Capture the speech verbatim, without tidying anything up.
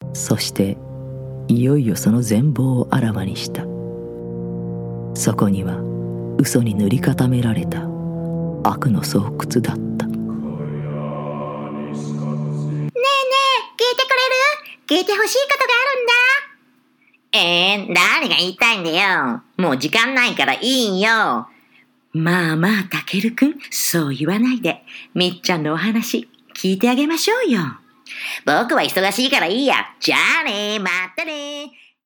そしていよいよその全貌をあらわにした。そこには嘘に塗り固められた悪の巣窟だった。ねえねえ、聞いてくれる？聞いてほしいことがあるんだ。 えー、何が言いたいんだよ。もう時間ないからいいよ。まあまあ、たけるくん、そう言わないで。みっちゃんのお話、聞いてあげましょうよ。僕は忙しいからいいや。じゃあね、またね。